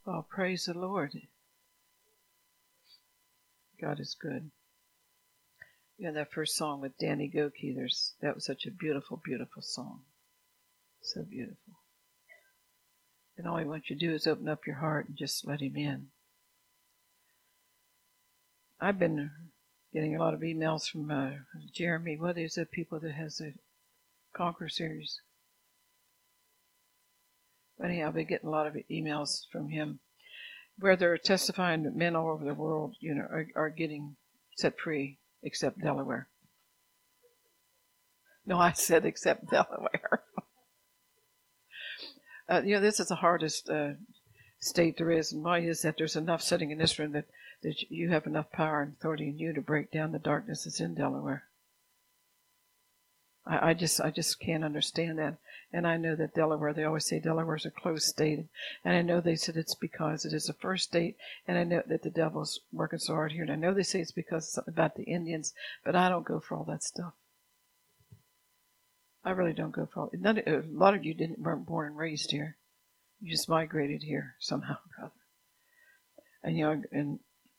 Oh, praise the Lord. God is good. Yeah, that first song with Danny Goki, that was such a beautiful, beautiful song. So beautiful. And all he wants you to do is open up your heart and just let him in. I've been getting a lot of emails from Jeremy. What is it? People that has the Conquer series. Anyhow, I've been getting a lot of emails from him where they're testifying that men all over the world, are getting set free, except Delaware. No, I said except Delaware. This is the hardest state there is, and why is that? There's enough sitting in this room that you have enough power and authority in you to break down the darkness that's in Delaware. I just can't understand that. And I know that Delaware, they always say Delaware's a closed state. And I know they said it's because it is the first state. And I know that the devil's working so hard here. And I know they say it's because of something about the Indians. But I don't go for all that stuff. I really don't go for all it. A lot of you weren't born and raised here. You just migrated here somehow or other. And,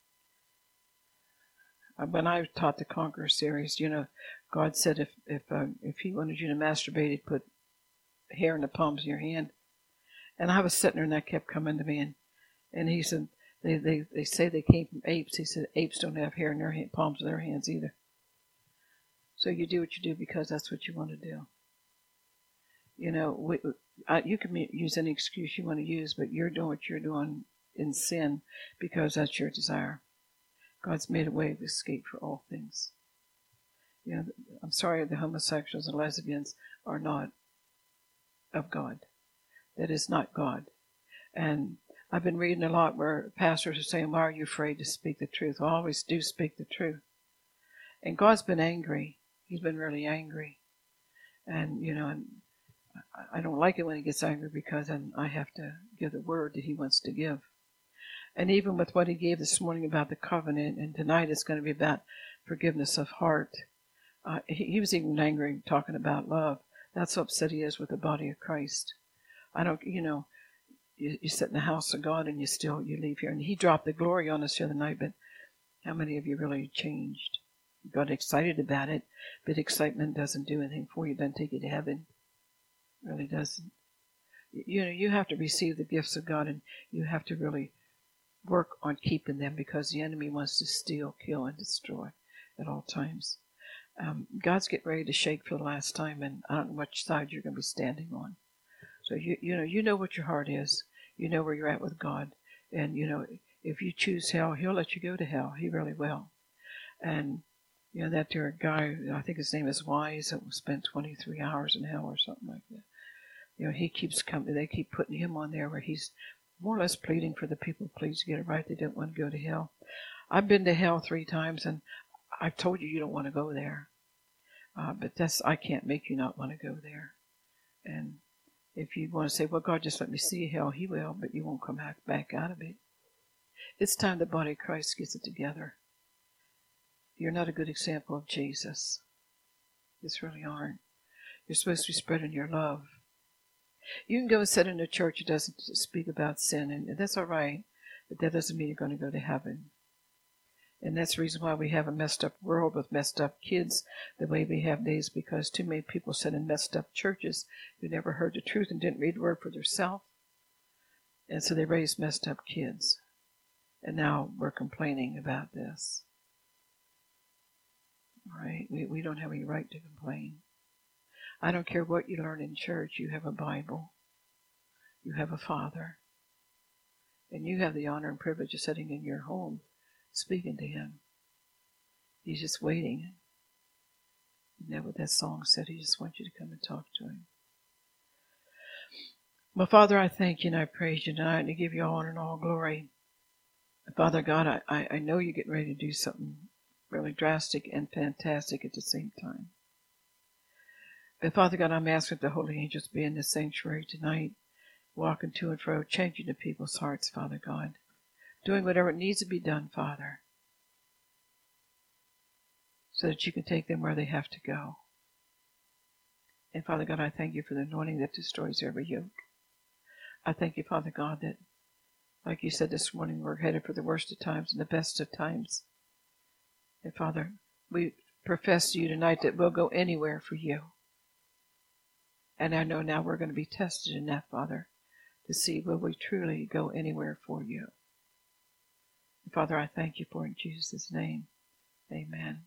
when I taught the Conqueror series, God said if He wanted you to masturbate, He'd put hair in the palms of your hand. And I was sitting there, and that kept coming to me. And He said, they say they came from apes. He said apes don't have hair in their palms of their hands either. So you do what you do because that's what you want to do. You can use any excuse you want to use, but you're doing what you're doing in sin because that's your desire. God's made a way of escape for all things. I'm sorry the homosexuals and lesbians are not of God. That is not God. And I've been reading a lot where pastors are saying, why are you afraid to speak the truth? Well, I always do speak the truth. And God's been angry. He's been really angry. And, and I don't like it when He gets angry because then I have to give the word that He wants to give. And even with what He gave this morning about the covenant, and tonight it's going to be about forgiveness of heart. He was even angry talking about love. That's how upset He is with the body of Christ. I don't, you sit in the house of God and you leave here. And He dropped the glory on us the other night, but how many of you really changed? You got excited about it, but excitement doesn't do anything for you. It doesn't take you to heaven. It really doesn't. You have to receive the gifts of God, and you have to really work on keeping them because the enemy wants to steal, kill, and destroy at all times. God's getting ready to shake for the last time, and I don't know which side you're going to be standing on. So you know what your heart is. You know where you're at with God, and if you choose hell, He'll let you go to hell. He really will. And that there guy, I think his name is Wise, that spent 23 hours in hell or something like that. He keeps coming. They keep putting him on there where he's more or less pleading for the people, please get it right. They don't want to go to hell. I've been to hell 3 times, and I've told you don't want to go there. But I can't make you not want to go there. And if you want to say, well, God, just let me see hell, He will, but you won't come back out of it. It's time the body of Christ gets it together. You're not a good example of Jesus. You really aren't. You're supposed to be spreading your love. You can go and sit in a church that doesn't speak about sin, and that's all right, but that doesn't mean you're going to go to heaven. And that's the reason why we have a messed up world with messed up kids the way we have days, because too many people sit in messed up churches who never heard the truth and didn't read the word for themselves. And so they raised messed up kids. And now we're complaining about this. All right? We don't have any right to complain. I don't care what you learn in church. You have a Bible. You have a Father. And you have the honor and privilege of sitting in your home speaking to Him. He's just waiting. Isn't that what that song said? He just wants you to come and talk to Him. Well, Father, I thank You and I praise You tonight and I give You all honor and all glory. Father God, I know You're getting ready to do something really drastic and fantastic at the same time. But Father God, I'm asking the holy angels be in this sanctuary tonight, walking to and fro, changing the people's hearts, Father God. Doing whatever needs to be done, Father, so that You can take them where they have to go. And Father God, I thank You for the anointing that destroys every yoke. I thank You, Father God, that Like you said this morning, we're headed for the worst of times and the best of times. And Father, we profess to you tonight that we'll go anywhere for you. And I know now we're going to be tested in that, Father, to see will we truly go anywhere for you. And Father, I thank you for it in Jesus' name. Amen.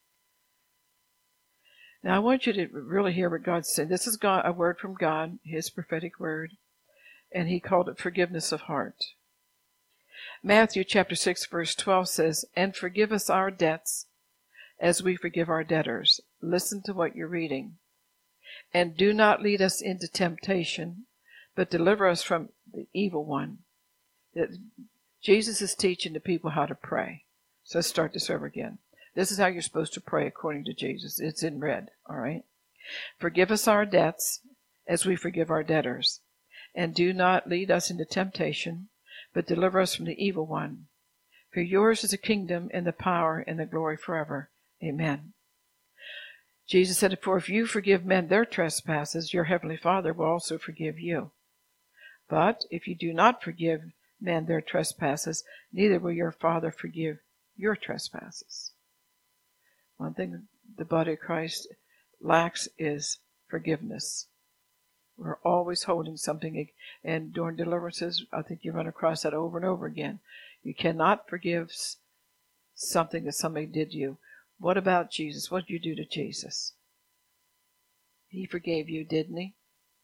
Now I want you to really hear what God said. This is God, a word from God, his prophetic word, and he called it forgiveness of heart. Matthew chapter 6 verse 12 says, "And forgive us our debts as we forgive our debtors." Listen to what you're reading. "And do not lead us into temptation, but deliver us from the evil one." That Jesus is teaching the people how to pray. So let's start this over again. This is how you're supposed to pray according to Jesus. It's in red, all right? "Forgive us our debts as we forgive our debtors. And do not lead us into temptation, but deliver us from the evil one. For yours is the kingdom and the power and the glory forever. Amen." Jesus said, "For if you forgive men their trespasses, your heavenly Father will also forgive you. But if you do not forgive men their trespasses, neither will your Father forgive your trespasses." One thing the body of Christ lacks is forgiveness. We're always holding something, and during deliverances, I think you run across that over and over again. You cannot forgive something that somebody did to you. What about Jesus? What did you do to Jesus? He forgave you, didn't he?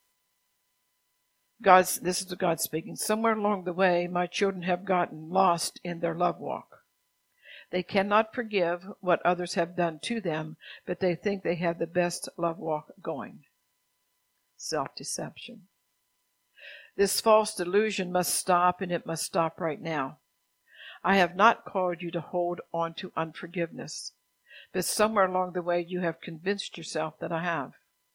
This is God speaking. "Somewhere along the way, my children have gotten lost in their love walk. They cannot forgive what others have done to them, but they think they have the best love walk going." Self-deception. This false delusion must stop, and it must stop right now. I have not called you to hold on to unforgiveness, but somewhere along the way you have convinced yourself that I have.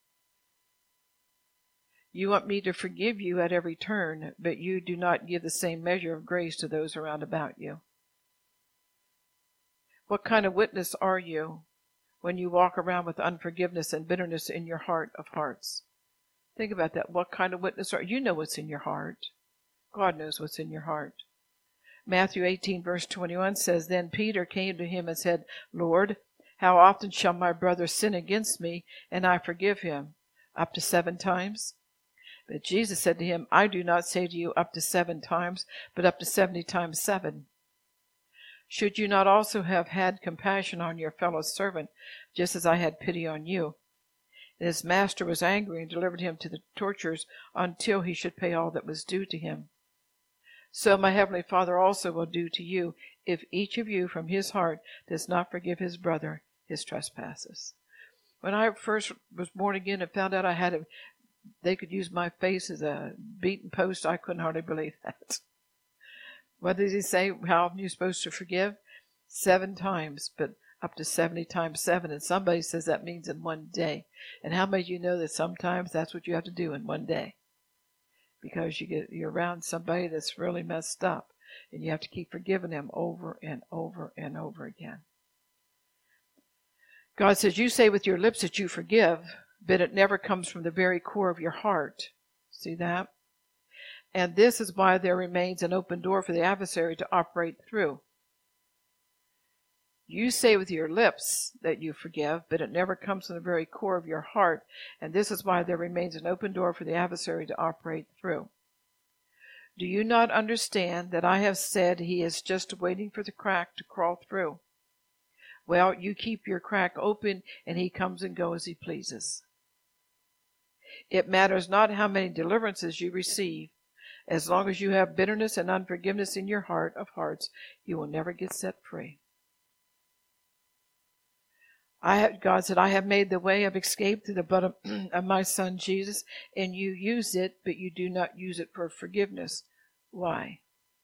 You want me to forgive you at every turn, but you do not give the same measure of grace to those around about you. What kind of witness are you when you walk around with unforgiveness and bitterness in your heart of hearts? Think about that. What kind of witness are you? You know what's in your heart. God knows what's in your heart. Matthew 18 verse 21 says, "Then Peter came to him and said, 'Lord, how often shall my brother sin against me, and I forgive him? Up to 7 times? But Jesus said to him, "I do not say to you up to 7 times, but up to 70 times 7. Should you not also have had compassion on your fellow servant, just as I had pity on you?" And his master was angry and delivered him to the torturers until he should pay all that was due to him. So my heavenly Father also will do to you, if each of you from his heart does not forgive his brother his trespasses." When I first was born again and found out they could use my face as a beaten post, I couldn't hardly believe that. What did he say? How often are you supposed to forgive? 7 times, but up to 70 times 7. And somebody says that means in one day. And how many of you know that sometimes that's what you have to do in one day? Because you're around somebody that's really messed up, and you have to keep forgiving them over and over and over again. God says, "You say with your lips that you forgive, but it never comes from the very core of your heart." See that? "And this is why there remains an open door for the adversary to operate through." You say with your lips that you forgive, but it never comes from the very core of your heart, and this is why there remains an open door for the adversary to operate through. Do you not understand that I have said he is just waiting for the crack to crawl through? Well, you keep your crack open, and he comes and goes as he pleases. It matters not how many deliverances you receive. As long as you have bitterness and unforgiveness in your heart of hearts, you will never get set free. God said, "I have made the way of escape through the blood of my Son Jesus, and you use it, but you do not use it for forgiveness." Why?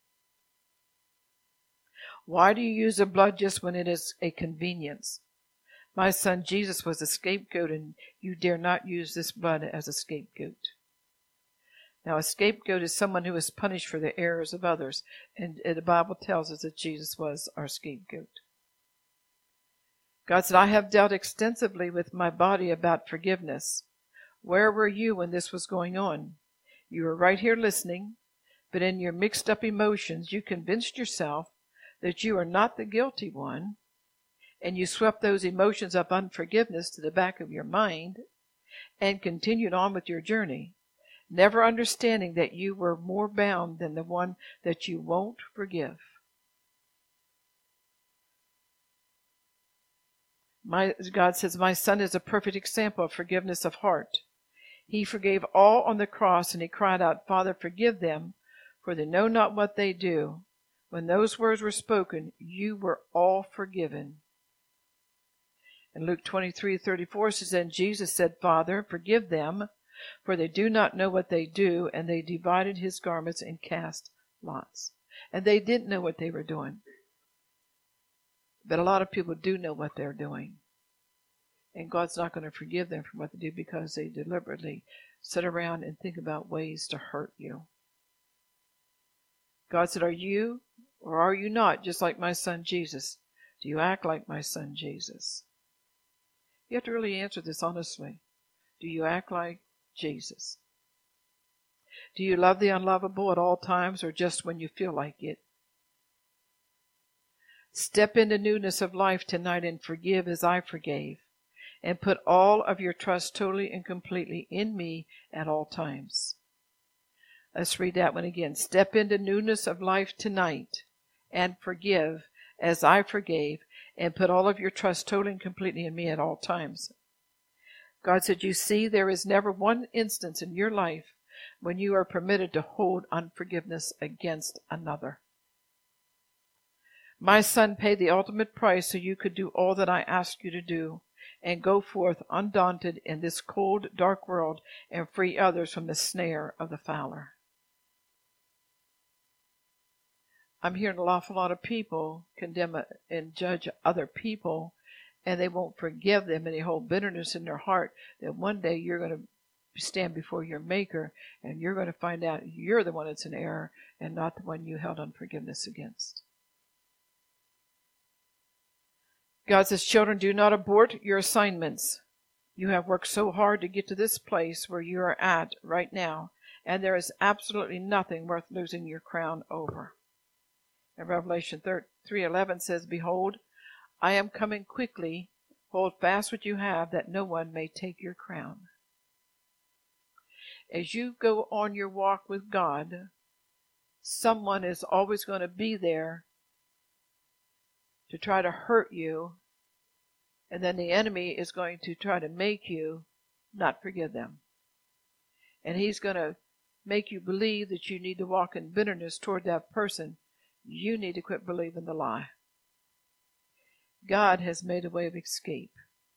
Why do you use the blood just when it is a convenience? My Son Jesus was a scapegoat, and you dare not use this blood as a scapegoat. Now, a scapegoat is someone who is punished for the errors of others, and the Bible tells us that Jesus was our scapegoat. God said, "I have dealt extensively with my body about forgiveness." Where were you when this was going on? You were right here listening, But in your mixed up emotions, you convinced yourself that you are not the guilty one, and you swept those emotions of unforgiveness to the back of your mind and continued on with your journey, never understanding that you were more bound than the one that you won't forgive. God says, my son is a perfect example of forgiveness of heart. He forgave all on the cross, and he cried out, Father, forgive them, for they know not what they do. When those words were spoken, you were all forgiven. And Luke 23:34 says, and Jesus said, Father, forgive them, for they do not know what they do. And they divided his garments and cast lots. And they didn't know what they were doing. But a lot of people do know what they're doing. And God's not going to forgive them for what they do because they deliberately sit around and think about ways to hurt you. God said, are you or are you not just like my son Jesus? Do you act like my son Jesus? You have to really answer this honestly. Do you act like Jesus? Do you love the unlovable at all times or just when you feel like it? Step into newness of life tonight and forgive as I forgave. And put all of your trust totally and completely in me at all times. Let's read that one again. Step into newness of life tonight and forgive as I forgave, and put all of your trust totally and completely in me at all times. God said, you see, there is never one instance in your life when you are permitted to hold unforgiveness against another. My son paid the ultimate price so you could do all that I asked you to do, and go forth undaunted in this cold, dark world and free others from the snare of the fowler. I'm hearing an awful lot of people condemn and judge other people, and they won't forgive them, and they hold bitterness in their heart that one day you're going to stand before your Maker, and you're going to find out you're the one that's in error and not the one you held unforgiveness against. God says, children, do not abort your assignments. You have worked so hard to get to this place where you are at right now, and there is absolutely nothing worth losing your crown over. And Revelation 3:11 says, behold, I am coming quickly. Hold fast what you have, that no one may take your crown. As you go on your walk with God, someone is always going to be there to try to hurt you, and then the enemy is going to try to make you not forgive them. And he's going to make you believe that you need to walk in bitterness toward that person. You need to quit believing the lie. God has made a way of escape.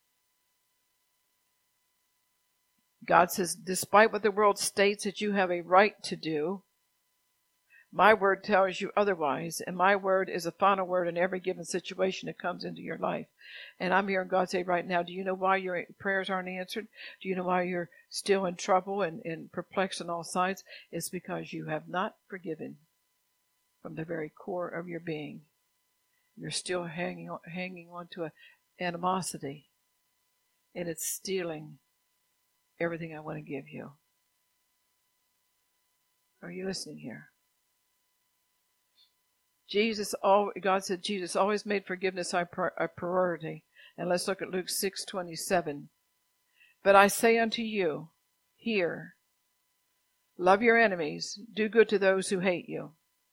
God says, despite what the world states that you have a right to do, my word tells you otherwise, and my word is a final word in every given situation that comes into your life. And I'm hearing God say right now, do you know why your prayers aren't answered? Do you know why you're still in trouble and perplexed on all sides? It's because you have not forgiven from the very core of your being. You're still hanging on to an animosity, and it's stealing everything I want to give you. Are you listening here? God said Jesus always made forgiveness a priority. And let's look at Luke 6:27. But I say unto you, here, love your enemies, do good to those who hate you.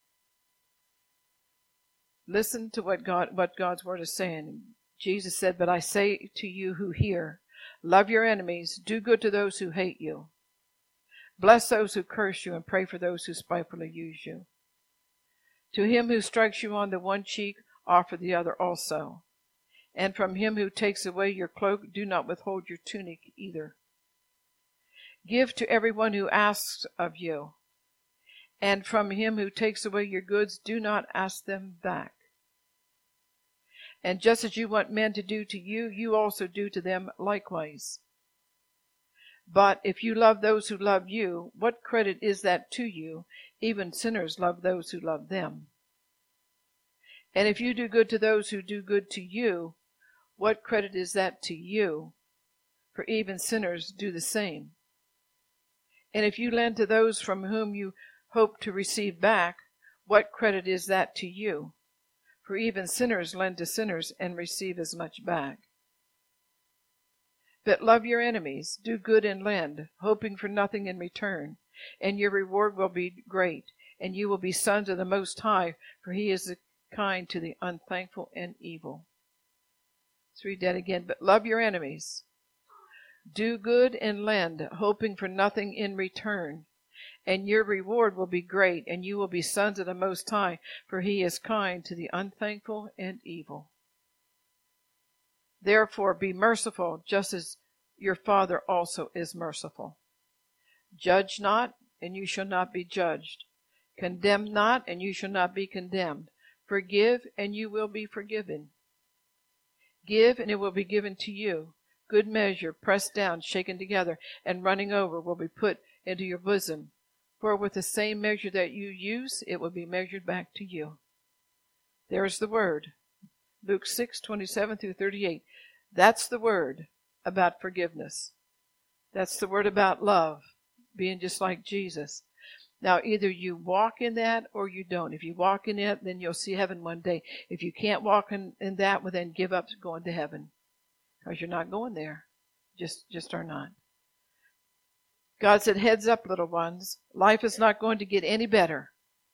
Listen to what God's word is saying. Jesus said, but I say to you who hear, love your enemies, do good to those who hate you. Bless those who curse you, and pray for those who spitefully use you. To him who strikes you on the one cheek, offer the other also. And from him who takes away your cloak, do not withhold your tunic either. Give to everyone who asks of you. And from him who takes away your goods, do not ask them back. And just as you want men to do to you, you also do to them likewise. But if you love those who love you, what credit is that to you? Even sinners love those who love them. And if you do good to those who do good to you, what credit is that to you? For even sinners do the same. And if you lend to those from whom you hope to receive back, what credit is that to you? For even sinners lend to sinners and receive as much back. But love your enemies, do good and lend, hoping for nothing in return, and your reward will be great, and you will be sons of the Most High, for he is kind to the unthankful and evil. Let's read that again. But love your enemies, do good and lend, hoping for nothing in return, and your reward will be great, and you will be sons of the Most High, for he is kind to the unthankful and evil. Therefore be merciful, just as your Father also is merciful. Judge not, and you shall not be judged. Condemn not, and you shall not be condemned. Forgive, and you will be forgiven. Give, and it will be given to you. Good measure, pressed down, shaken together, and running over, will be put into your bosom. For with the same measure that you use, it will be measured back to you. There is the word. Luke 6:27-38. That's the word about forgiveness. That's the word about love, being just like Jesus. Now, either you walk in that or you don't. If you walk in it, then you'll see heaven one day. If you can't walk in that, well, then give up going to heaven, because you're not going there. Just are not. God said, heads up, little ones. Life is not going to get any better.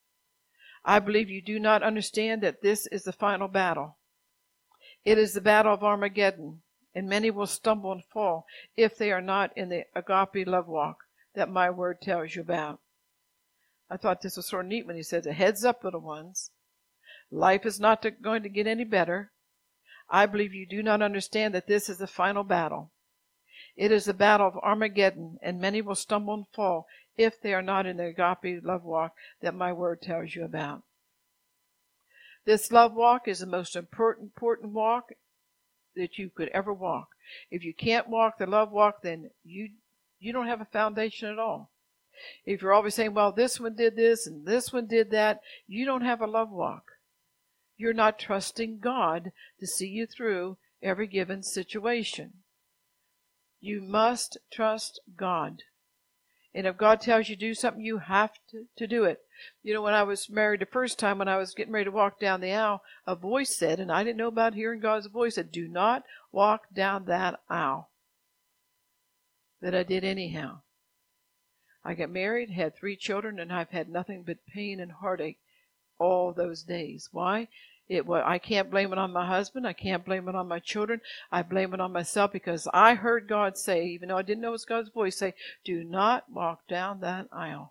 I believe you do not understand that this is the final battle. It is the battle of Armageddon, and many will stumble and fall if they are not in the agape love walk that my word tells you about. I thought this was sort of neat when he said, heads up, little ones. Life is not going to get any better. I believe you do not understand that this is the final battle. It is the battle of Armageddon, and many will stumble and fall if they are not in the agape love walk that my word tells you about. This love walk is the most important walk that you could ever walk. If you can't walk the love walk, then you don't have a foundation at all. If you're always saying, well, this one did this and this one did that, you don't have a love walk. You're not trusting God to see you through every given situation. You must trust God. And if God tells you to do something, you have to do it. You know, when I was married the first time, when I was getting ready to walk down the aisle, a voice said, and I didn't know about hearing God's voice, said, do not walk down that aisle. But I did anyhow. I got married, had 3 children, and I've had nothing but pain and heartache all those days. Why? I can't blame it on my husband. I can't blame it on my children. I blame it on myself, because I heard God say, even though I didn't know it was God's voice, say, do not walk down that aisle.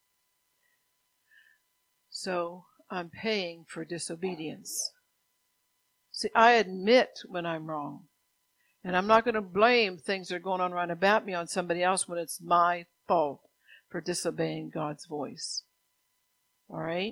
So I'm paying for disobedience. See, I admit when I'm wrong. And I'm not going to blame things that are going on right about me on somebody else when it's my fault for disobeying God's voice. All right?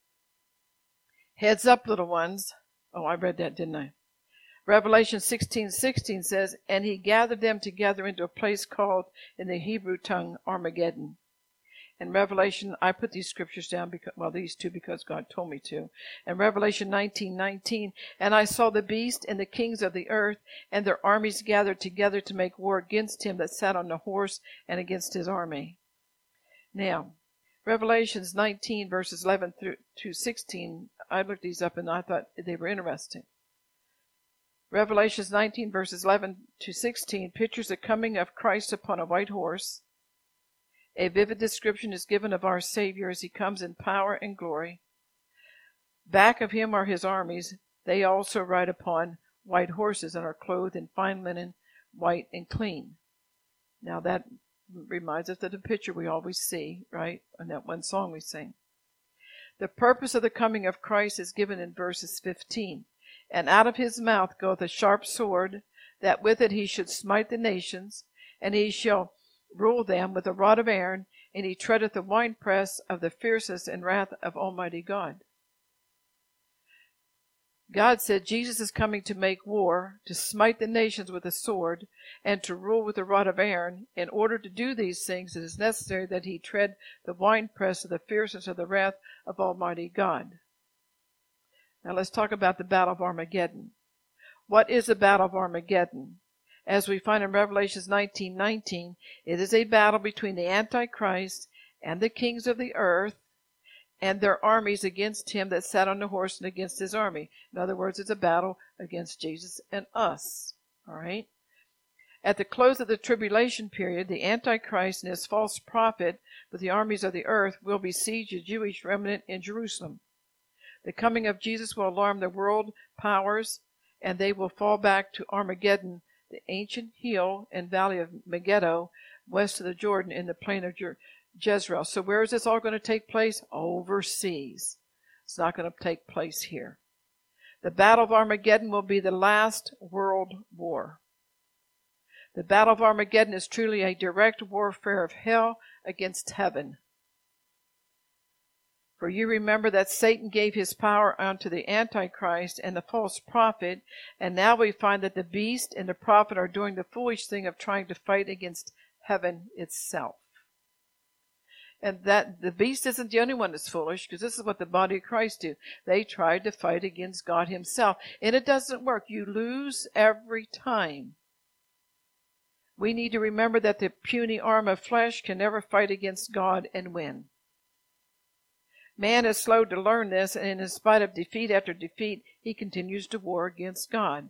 Heads up, little ones. Oh, I read that, didn't I? Revelation 16:16 says, and he gathered them together into a place called in the Hebrew tongue Armageddon. In Revelation, I put these scriptures down these two because God told me to. In Revelation 19:19, and I saw the beast and the kings of the earth and their armies gathered together to make war against him that sat on the horse and against his army. Now, Revelations 19 verses 11 through 16, I looked these up and I thought they were interesting. Revelations 19 verses 11 to 16 pictures the coming of Christ upon a white horse. A vivid description is given of our Savior as he comes in power and glory. Back of him are his armies. They also ride upon white horses and are clothed in fine linen, white and clean. Now that reminds us of the picture we always see, right? In that one song we sing. The purpose of the coming of Christ is given in verses 15. And out of his mouth goeth a sharp sword, that with it he should smite the nations, and he shall rule them with a rod of iron, and he treadeth the winepress of the fierceness and wrath of Almighty God. God said Jesus is coming to make war, to smite the nations with a sword, and to rule with a rod of iron. In order to do these things, it is necessary that he tread the winepress of the fierceness of the wrath of Almighty God. Now let's talk about the Battle of Armageddon. What is the Battle of Armageddon? As we find in Revelation 19:19, it is a battle between the Antichrist and the kings of the earth, and their armies against him that sat on the horse and against his army. In other words, it's a battle against Jesus and us. All right? At the close of the tribulation period, the Antichrist and his false prophet with the armies of the earth will besiege the Jewish remnant in Jerusalem. The coming of Jesus will alarm the world powers, and they will fall back to Armageddon, the ancient hill and valley of Megiddo, west of the Jordan in the plain of Jezreel. So where is this all going to take place? Overseas. It's not going to take place here. The Battle of Armageddon will be the last world war. The Battle of Armageddon is truly a direct warfare of hell against heaven. For you remember that Satan gave his power unto the Antichrist and the false prophet, and now we find that the beast and the prophet are doing the foolish thing of trying to fight against heaven itself. And that the beast isn't the only one that's foolish, because this is what the body of Christ do. They tried to fight against God himself, and it doesn't work. You lose every time. We need to remember that the puny arm of flesh can never fight against God and win. Man is slow to learn this, and in spite of defeat after defeat, he continues to war against God.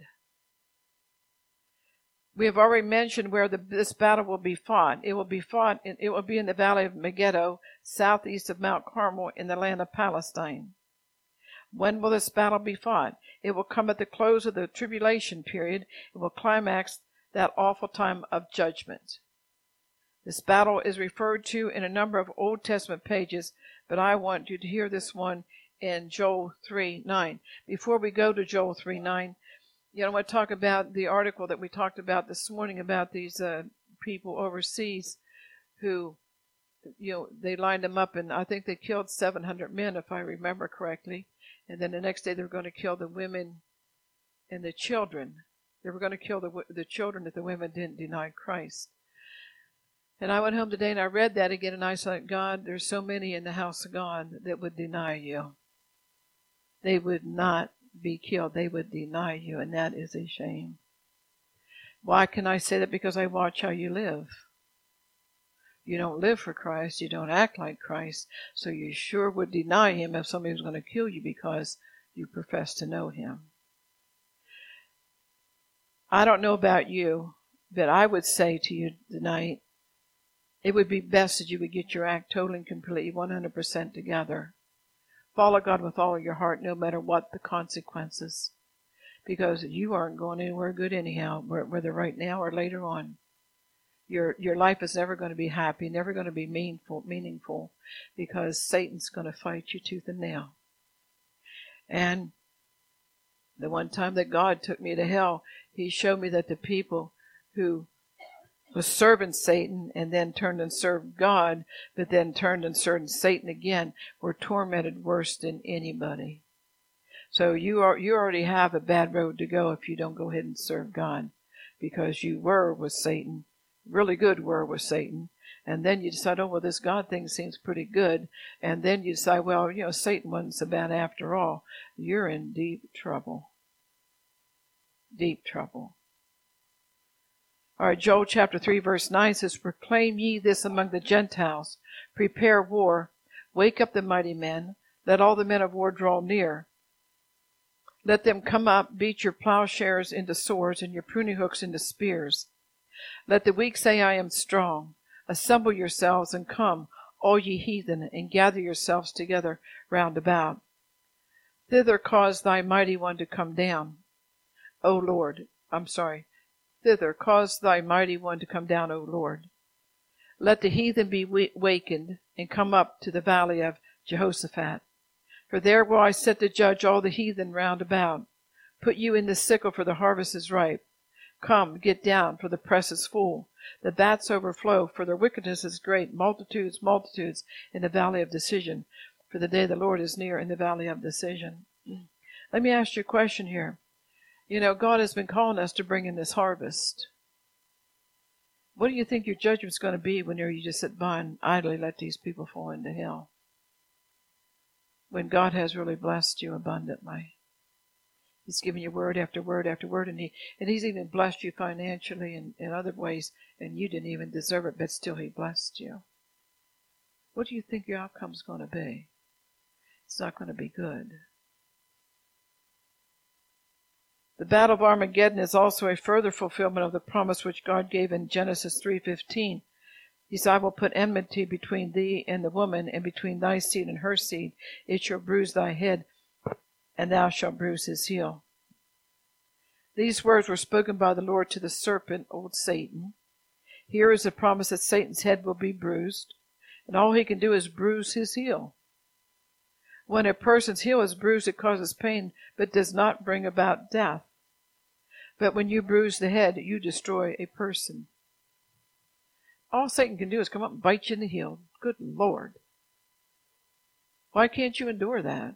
We have already mentioned where this battle will be fought. It will be in the valley of Megiddo, southeast of Mount Carmel, in the land of Palestine. When will this battle be fought? It will come at the close of the tribulation period. It will climax that awful time of judgment. This battle is referred to in a number of Old Testament pages, but I want you to hear this one in Joel 3:9. Before we go to Joel 3:9, I want to talk about the article that we talked about this morning about these people overseas who, they lined them up, and I think they killed 700 men, if I remember correctly. And then the next day they were going to kill the women and the children. They were going to kill the children if the women didn't deny Christ. And I went home today and I read that again, and I thought, God, there's so many in the house of God that would deny you. They would not be killed. They would deny you, and that is a shame. Why can I say that? Because I watch how you live. You don't live for Christ. You don't act like Christ. So you sure would deny him if somebody was going to kill you because you profess to know him. I don't know about you, but I would say to you tonight, it would be best that you would get your act totally and completely 100% together. Follow God with all of your heart, no matter what the consequences. Because you aren't going anywhere good anyhow, whether right now or later on. Your life is never going to be happy, never going to be meaningful, because Satan's going to fight you tooth and nail. And the one time that God took me to hell, he showed me that the people who was serving Satan and then turned and served God, but then turned and served Satan again, were tormented worse than anybody. So you already have a bad road to go if you don't go ahead and serve God, because you were with Satan, really good were with Satan, and then you decide, oh, well, this God thing seems pretty good, and then you decide, well, Satan wasn't so bad after all. You're in deep trouble. Deep trouble. All right, Joel chapter 3, verse 9 says, proclaim ye this among the Gentiles, prepare war, wake up the mighty men, let all the men of war draw near. Let them come up, beat your plowshares into swords, and your pruning hooks into spears. Let the weak say, I am strong. Assemble yourselves and come, all ye heathen, and gather yourselves together round about. Thither cause thy mighty one to come down, O Lord. Thither cause thy mighty one to come down, O Lord. Let the heathen be wakened, and come up to the valley of Jehoshaphat. For there will I set to judge all the heathen round about. Put you in the sickle, for the harvest is ripe. Come, get down, for the press is full. The vats overflow, for their wickedness is great. Multitudes, multitudes in the valley of decision. For the day of the Lord is near in the valley of decision. Let me ask you a question here. God has been calling us to bring in this harvest. What do you think your judgment's going to be when you just sit by and idly let these people fall into hell? When God has really blessed you abundantly. He's given you word after word after word, and He's even blessed you financially and in other ways, and you didn't even deserve it, but still He blessed you. what do you think your outcome's going to be? It's not going to be good. The Battle of Armageddon is also a further fulfillment of the promise which God gave in Genesis 3:15. He said, I will put enmity between thee and the woman, and between thy seed and her seed. It shall bruise thy head, and thou shalt bruise his heel. These words were spoken by the Lord to the serpent, old Satan. Here is the promise that Satan's head will be bruised, and all he can do is bruise his heel. When a person's heel is bruised, it causes pain, but does not bring about death. But when you bruise the head, you destroy a person. All Satan can do is come up and bite you in the heel. Good Lord. Why can't you endure that?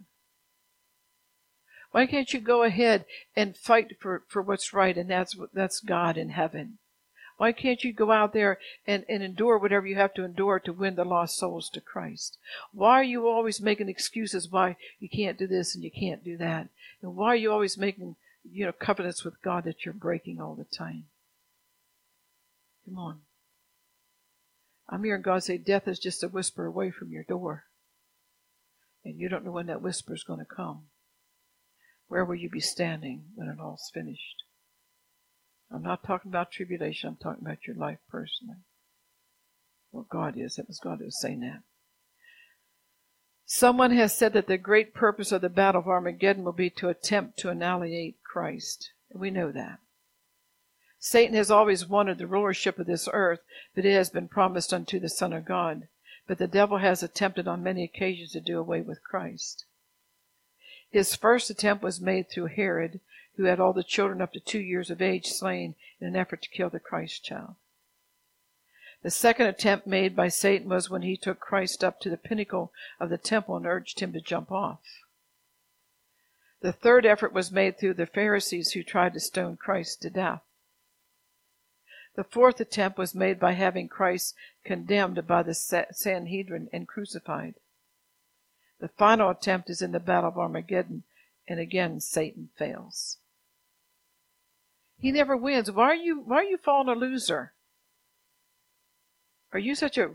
Why can't you go ahead and fight for what's right, and that's God in heaven? Why can't you go out there and endure whatever you have to endure to win the lost souls to Christ? Why are you always making excuses why you can't do this and you can't do that? And why are you always making, covenants with God that you're breaking all the time? Come on. I'm hearing God say death is just a whisper away from your door. And you don't know when that whisper is going to come. Where will you be standing when it all's finished? I'm not talking about tribulation. I'm talking about your life personally. Well, God is. That was God who was saying that. Someone has said that the great purpose of the Battle of Armageddon will be to attempt to annihilate Christ. And we know that. Satan has always wanted the rulership of this earth, but it has been promised unto the Son of God. But the devil has attempted on many occasions to do away with Christ. His first attempt was made through Herod, who had all the children up to 2 years of age slain in an effort to kill the Christ child. The second attempt made by Satan was when he took Christ up to the pinnacle of the temple and urged him to jump off. The third effort was made through the Pharisees who tried to stone Christ to death. The fourth attempt was made by having Christ condemned by the Sanhedrin and crucified. The final attempt is in the Battle of Armageddon, and again Satan fails. He never wins. Why are you falling a loser? Are you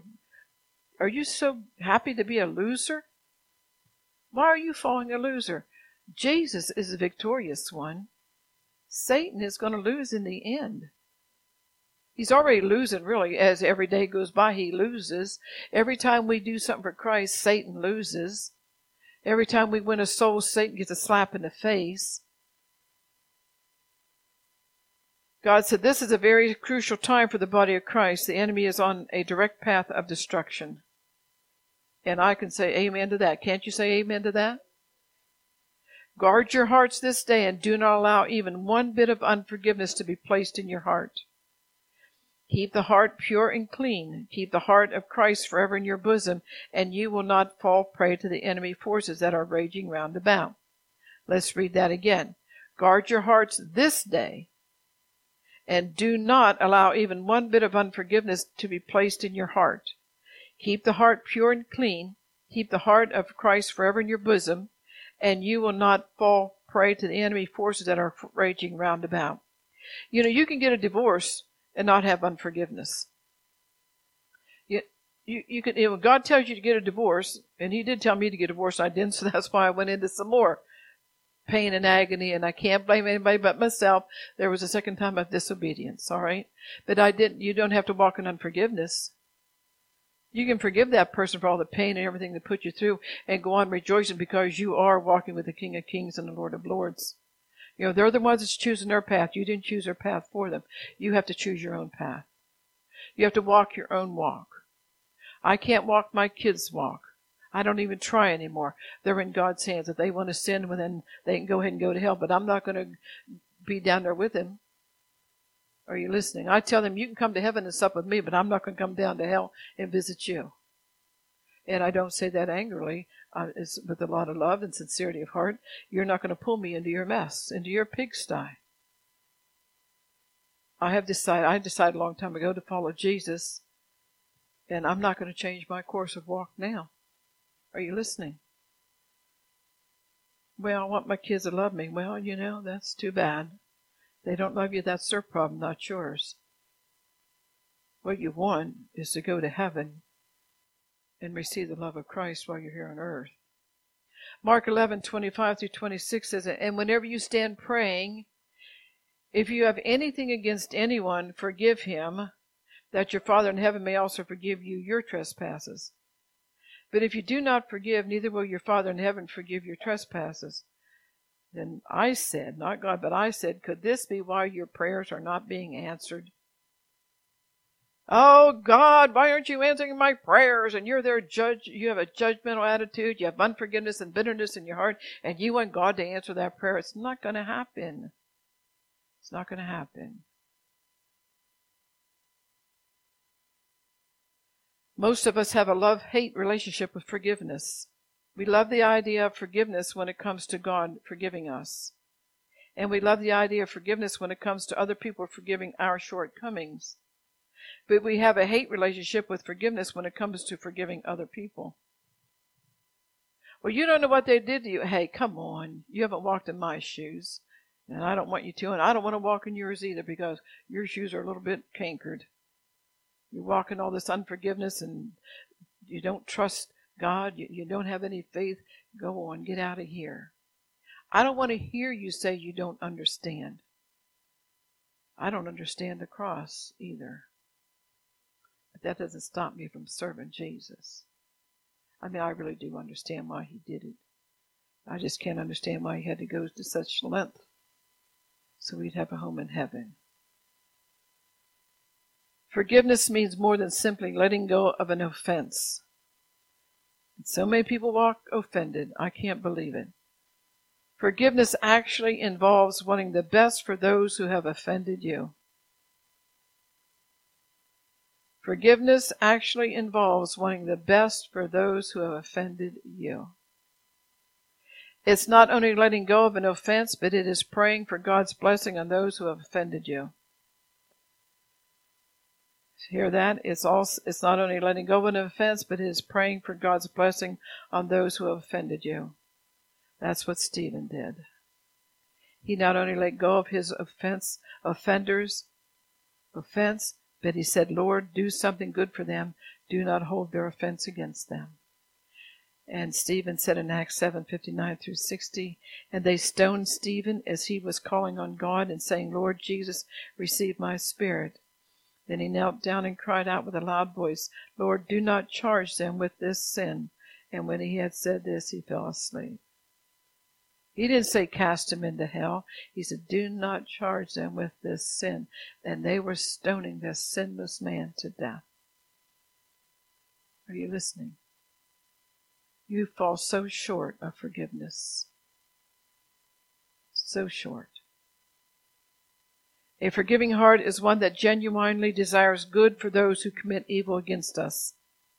so happy to be a loser? Why are you falling a loser? Jesus is the victorious one. Satan is going to lose in the end. He's already losing, really. As every day goes by, he loses. Every time we do something for Christ, Satan loses. Every time we win a soul, Satan gets a slap in the face. God said this is a very crucial time for the body of Christ. The enemy is on a direct path of destruction. And I can say amen to that. Can't you say amen to that? Guard your hearts this day and do not allow even one bit of unforgiveness to be placed in your heart. Keep the heart pure and clean. Keep the heart of Christ forever in your bosom, and you will not fall prey to the enemy forces that are raging round about. Let's read that again. Guard your hearts this day, and do not allow even one bit of unforgiveness to be placed in your heart. Keep the heart pure and clean. Keep the heart of Christ forever in your bosom, and you will not fall prey to the enemy forces that are raging round about. You can get a divorce and not have unforgiveness. You can, when God tells you to get a divorce, and he did tell me to get a divorce, I didn't, so that's why I went into some more pain and agony, and I can't blame anybody but myself. There was a second time of disobedience, all right? But you don't have to walk in unforgiveness. You can forgive that person for all the pain and everything they put you through and go on rejoicing because you are walking with the King of Kings and the Lord of Lords. They're the ones that's choosing their path. You didn't choose their path for them. You have to choose your own path. You have to walk your own walk. I can't walk my kids' walk. I don't even try anymore. They're in God's hands. If they want to sin, well, then they can go ahead and go to hell. But I'm not going to be down there with them. Are you listening? I tell them, you can come to heaven and sup with me, but I'm not going to come down to hell and visit you. And I don't say that angrily. It's with a lot of love and sincerity of heart. You're not going to pull me into your mess, into your pigsty. I decided a long time ago to follow Jesus, and I'm not going to change my course of walk now. Are you listening? Well, I want my kids to love me. Well, that's too bad. They don't love you, that's their problem, not yours. What you want is to go to heaven and receive the love of Christ while you're here on earth. Mark 11:25-26 says, and whenever you stand praying, if you have anything against anyone, forgive him, that your Father in heaven may also forgive you your trespasses. But if you do not forgive, neither will your Father in heaven forgive your trespasses. Then I said, not God, but I said, could this be why your prayers are not being answered? Oh God, why aren't you answering my prayers? And you're their judge. You have a judgmental attitude. You have unforgiveness and bitterness in your heart, and you want God to answer that prayer. It's not going to happen. It's not going to happen. Most of us have a love-hate relationship with forgiveness. We love the idea of forgiveness when it comes to God forgiving us. And we love the idea of forgiveness when it comes to other people forgiving our shortcomings. But we have a hate relationship with forgiveness when it comes to forgiving other people. Well, you don't know what they did to you. Hey, come on. You haven't walked in my shoes. And I don't want you to. And I don't want to walk in yours either, because your shoes are a little bit cankered. You walk in all this unforgiveness and you don't trust God. You don't have any faith. Go on. Get out of here. I don't want to hear you say you don't understand. I don't understand the cross either. But that doesn't stop me from serving Jesus. I mean, I really do understand why he did it. I just can't understand why he had to go to such length so we'd have a home in heaven. Forgiveness means more than simply letting go of an offense. And so many people walk offended. I can't believe it. Forgiveness actually involves wanting the best for those who have offended you. Forgiveness actually involves wanting the best for those who have offended you. It's not only letting go of an offense, but it is praying for God's blessing on those who have offended you. Hear that? It's not only letting go of an offense, but it is praying for God's blessing on those who have offended you. That's what Stephen did. He not only let go of his offense, but he said, Lord, do something good for them. Do not hold their offense against them. And Stephen said in Acts 7:59-60, and they stoned Stephen as he was calling on God and saying, Lord Jesus, receive my spirit. Then he knelt down and cried out with a loud voice, Lord, do not charge them with this sin. And when he had said this, he fell asleep. He didn't say cast him into hell. He said, do not charge them with this sin. And they were stoning this sinless man to death. Are you listening? You fall so short of forgiveness. So short. A forgiving heart is one that genuinely desires good for those who commit evil against us.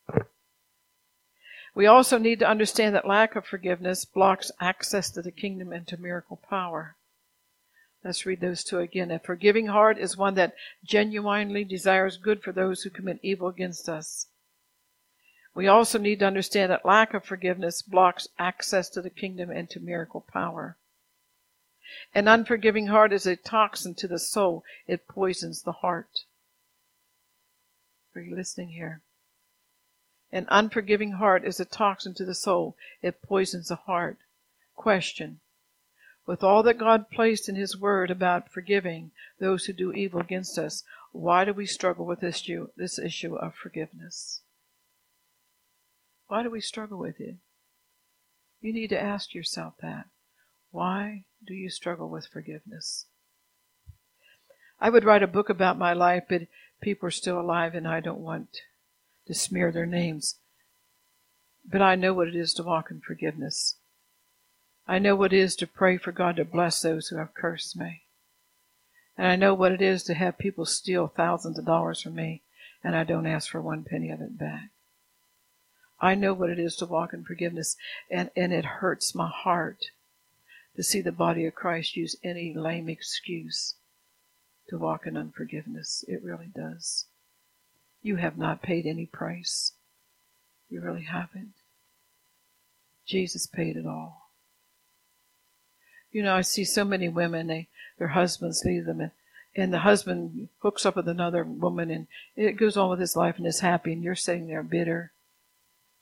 We also need to understand that lack of forgiveness blocks access to the kingdom and to miracle power. Let's read those two again. A forgiving heart is one that genuinely desires good for those who commit evil against us. We also need to understand that lack of forgiveness blocks access to the kingdom and to miracle power. An unforgiving heart is a toxin to the soul. It poisons the heart. Are you listening here? An unforgiving heart is a toxin to the soul. It poisons the heart. Question. With all that God placed in his word about forgiving those who do evil against us, why do we struggle with this issue of forgiveness? Why do we struggle with it? You need to ask yourself that. Why do you struggle with forgiveness? I would write a book about my life, but people are still alive and I don't want to smear their names. But I know what it is to walk in forgiveness. I know what it is to pray for God to bless those who have cursed me. And I know what it is to have people steal thousands of dollars from me and I don't ask for one penny of it back. I know what it is to walk in forgiveness, and it hurts my heart to see the body of Christ use any lame excuse to walk in unforgiveness. It really does. You have not paid any price. You really haven't. Jesus paid it all. You know, I see so many women, their husbands leave them, and the husband hooks up with another woman, and it goes on with his life and is happy, and you're sitting there bitter.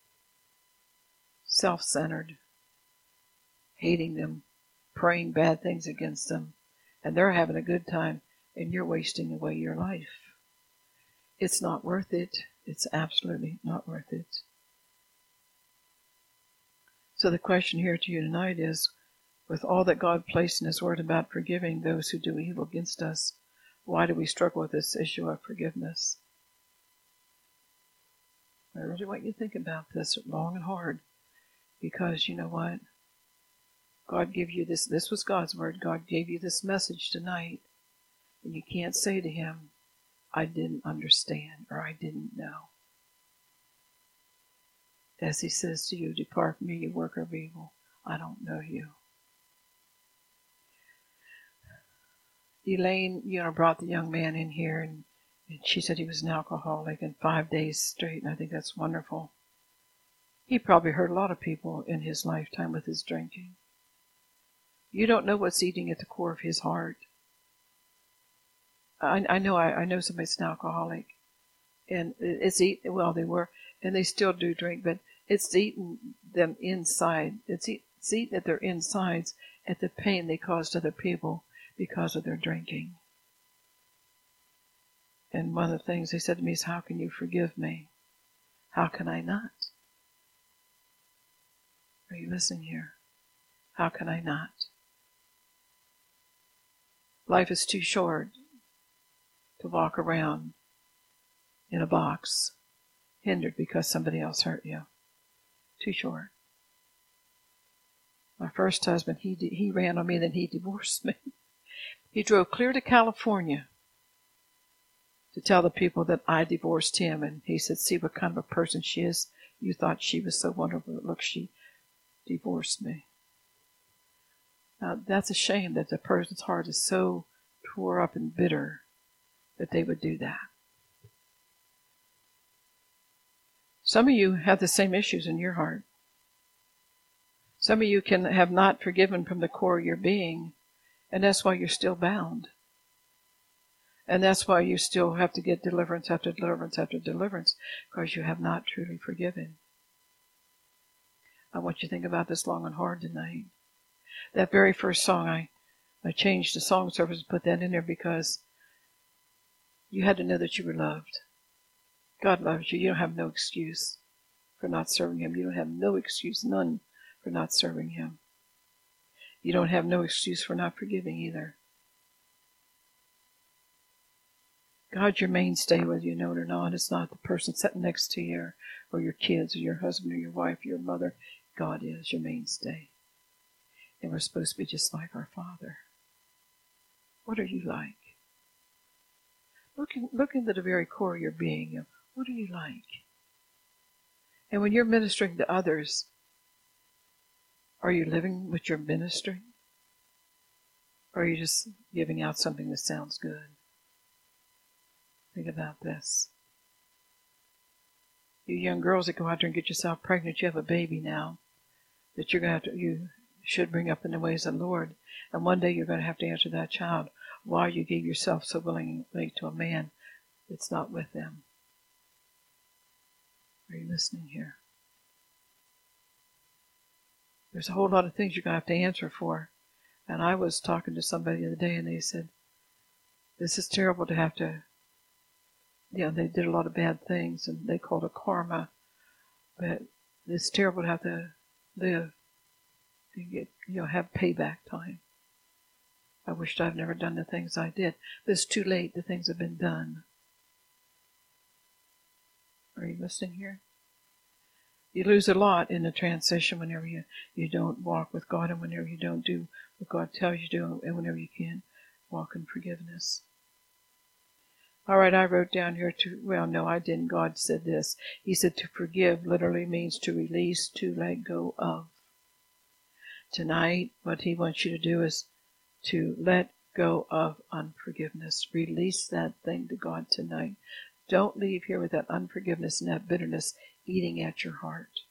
self-centered, hating them, praying bad things against them, and they're having a good time, and you're wasting away your life. It's not worth it. It's absolutely not worth it. So the question here to you tonight is, with all that God placed in His Word about forgiving those who do evil against us, why do we struggle with this issue of forgiveness? I really want you to think about this long and hard, because you know what? God gave you this. This was God's Word. God gave you this message tonight, and you can't say to Him, I didn't understand, or I didn't know. As He says to you, depart from me, you worker of evil. I don't know you. Elaine, brought the young man in here, and she said he was an alcoholic and 5 days straight, and I think that's wonderful. He probably hurt a lot of people in his lifetime with his drinking. You don't know what's eating at the core of his heart. I know somebody's an alcoholic, and it's eating, well, they were, and they still do drink, but it's eating them inside. It's eating at their insides at the pain they caused other people because of their drinking. And one of the things they said to me is, how can you forgive me? How can I not? Are you listening here? How can I not? Life is too short to walk around in a box, hindered because somebody else hurt you. Too short. My first husband, he ran on me, then he divorced me. He drove clear to California to tell the people that I divorced him, and he said, see what kind of a person she is. You thought she was so wonderful. Look, she divorced me. Now, that's a shame that the person's heart is so tore up and bitter that they would do that. Some of you have the same issues in your heart. Some of you can have not forgiven from the core of your being, and that's why you're still bound. And that's why you still have to get deliverance after deliverance after deliverance, because you have not truly forgiven. I want you to think about this long and hard tonight. That very first song, I changed the song service and put that in there because you had to know that you were loved. God loves you. You don't have no excuse for not serving Him. You don't have no excuse, none, for not serving Him. You don't have no excuse for not forgiving either. God's your mainstay, whether you know it or not. It's not the person sitting next to you or your kids or your husband or your wife or your mother. God is your mainstay. And we're supposed to be just like our Father. What are you like? Look into the very core of your being. What are you like? And when you're ministering to others, are you living what you're ministering? Or are you just giving out something that sounds good? Think about this. You young girls that go out there and get yourself pregnant, you have a baby now that you should bring up in the ways of the Lord. And one day you're going to have to answer that child why you gave yourself so willingly to a man that's not with them. Are you listening here? There's a whole lot of things you're going to have to answer for. And I was talking to somebody the other day, and they said, this is terrible to have to, they did a lot of bad things, and they called it karma. But it's terrible to have to live, to get, have payback time. I wished I'd never done the things I did. But it's too late. The things have been done. Are you listening here? You lose a lot in the transition whenever you don't walk with God, and whenever you don't do what God tells you to do, and whenever you can't walk in forgiveness. All right, I wrote down here I didn't. God said this. He said to forgive literally means to release, to let go of. Tonight, what He wants you to do is to let go of unforgiveness. Release that thing to God tonight. Don't leave here with that unforgiveness and that bitterness eating at your heart.